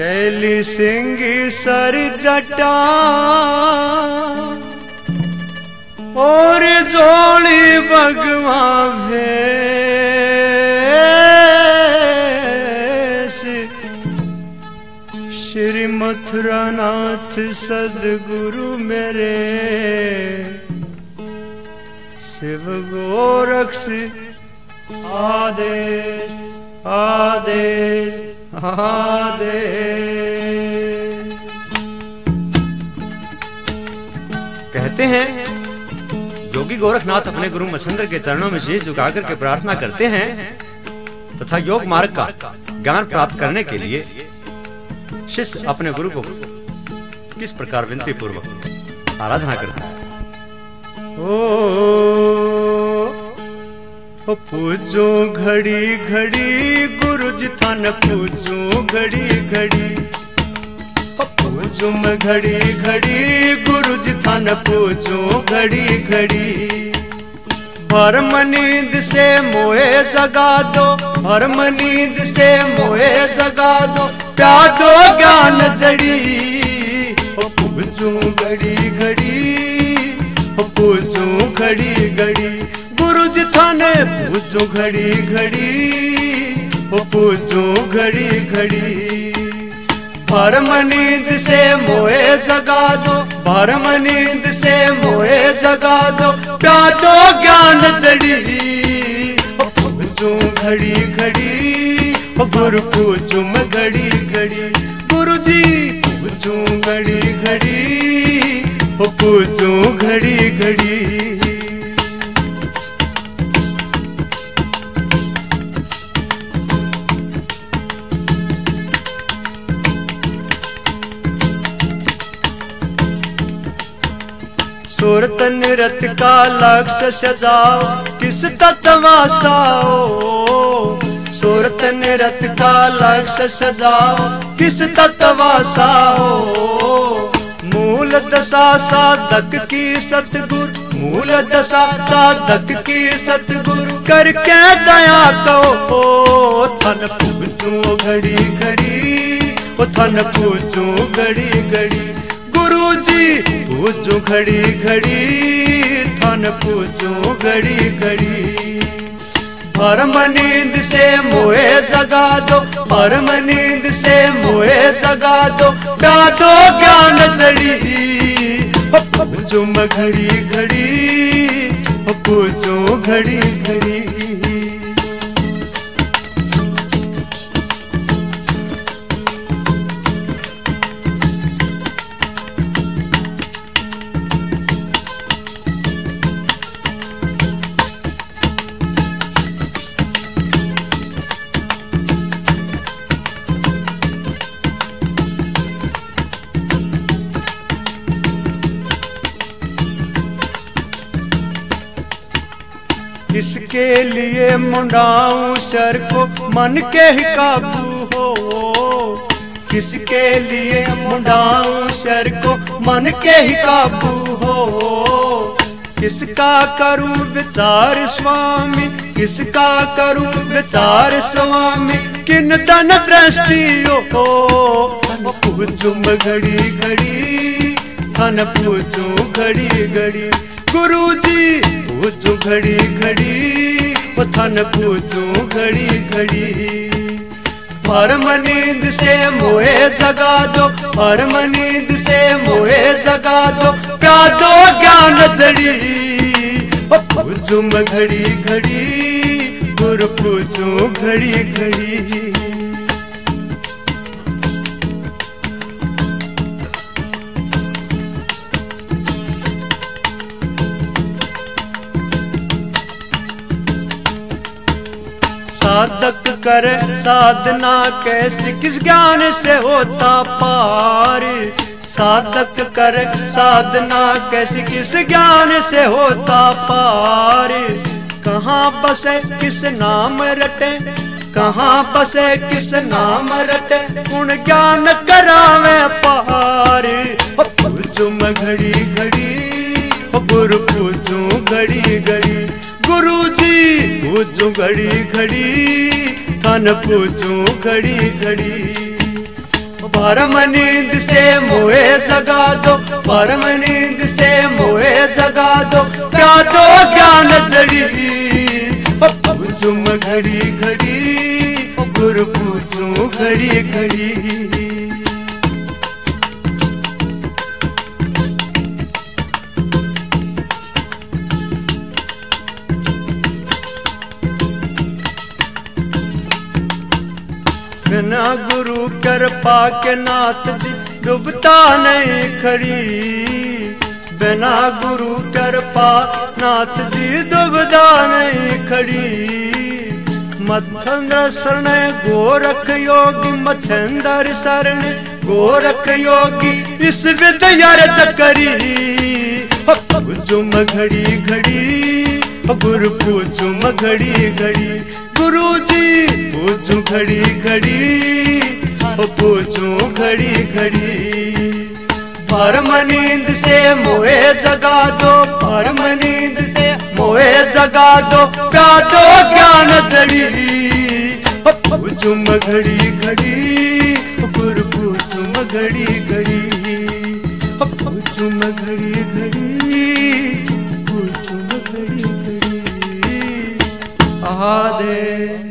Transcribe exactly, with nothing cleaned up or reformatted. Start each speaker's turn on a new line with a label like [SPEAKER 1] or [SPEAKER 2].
[SPEAKER 1] शैली सिंह सर जटा और जोड़ी भगवा भेस श्री मथुरा नाथ सदगुरु मेरे शिव गोरक्ष आदेश आदेश आदेश। कहते हैं योगी गोरखनाथ अपने गुरु मच्छिंद्र के चरणों में शीश झुकाकर के प्रार्थना करते हैं तथा योग मार्ग का ज्ञान प्राप्त करने के लिए शिष्य अपने गुरु को किस प्रकार विनती पूर्वक आराधना करता है। ओ, ओ पूजो घड़ी घड़ी गुरु जी थान पूजो घड़ी घड़ी, पूजो मैं घड़ी घड़ी गुरु जी थान पूजो घड़ी घड़ी। भरम नींद से मोए जगा दो, भरम नींद से मोए जगा दो, प्यादो ज्ञान जड़ी। ओ पूजो घड़ी घड़ी, ओ पूजो घड़ी घड़ी गुरु जी थाने पूजो घड़ी घड़ी, ओ पूजो घड़ी घड़ी। भरम नींद से मोए जगा दो, भरम नींद से मोए जगा दो, प्यादो ज्ञान जड़ी। ओ पूजो घड़ी घड़ी, ओ गुरु पूजो मैं घड़ी घड़ी, गुरु जी पूजो घड़ी घड़ी, ओ पूजो घड़ी घड़ी। सूरत नृत्य का लक्ष्य सजाओ, किस तत्वासाओ। सूरत नृत्य का लक्ष्य सजाओ, किस तत्वासाओ। मूल दशा साधक की सतगुरु, मूल दशा साधक की सतगुरु करके दया कहो। थन पूजो घड़ी घड़ी, ओ थन पूजो घड़ी घड़ी, गुरु जी पूजो घड़ी घड़ी, थन पूजो घड़ी घड़ी। भरम नींद से मोए जगा दो, भरम नींद से मोए जगा दो, प्यादो ज्ञान जड़ी। पूजो मैं घड़ी घड़ी, पूजो घड़ी घड़ी। किसके लिए मुंडाऊं सर को मन के ही काबू हो। किसके लिए मुंडाऊं सर को मन के ही काबू हो। किसका करूं विचार स्वामी, किसका करूं विचार स्वामी, किन तन दृष्टि हो। पूजो मैं घड़ी घड़ी, थन पूजो घड़ी घड़ी, गुरु जी पूजो घड़ी घड़ी, ओ थन पूजो घड़ी घड़ी। भरम नींद से मोए जगा दो, भरम नींद से मोए जगा दो, प्यादो ज्ञान जड़ी। ओ पूजो मैं घड़ी घड़ी, गुरु पूजो घड़ी घड़ी। साधक करे साधना कैसे, किस ज्ञान से होता पार। साधक करे साधना कैसे, किस ज्ञान से होता पार। कहाँ बसे किस नाम रटे, कहाँ बसे किस नाम रटे, गुण ज्ञान करावे पार। पूजो मैं घड़ी घड़ी, गुरु पूजो घड़ी घड़ी, गुरु जी पूजो घड़ी घड़ी, थन पूजो घड़ी घड़ी। परम नींद से मोए जगा दो, परम नींद से मोए जगा दो, क्या दो ज्ञान जड़ी पूछूं मैं घड़ी घड़ी, गुरु पूछूं घड़ी घड़ी। बिना गुरु कृपा के नाथ जी डूबता नहीं खड़ी, बिना गुरु कृपा नाथ जी डूबता नहीं खड़ी। मच्छंद्र शरण गोरख योगी, मच्छंद्र शरण गोरख योगी, इस विद्या चकरी पूछूं मैं घड़ी घड़ी, गुरु पूछूं मैं घड़ी घड़ी। गुरु जी पूछूं घड़ी घड़ी, पूछूं घड़ी घड़ी। परम नींद से मोए जगा दो, परम नींद से मोए जगा दो, प्यार दो ज्ञान जड़ी पूछूं मैं घड़ी घड़ी, गुरु पूछूं मैं घड़ी घड़ी, पूछूं मैं घड़ी घड़ी, पूछूं मैं घड़ी घड़ी। आदे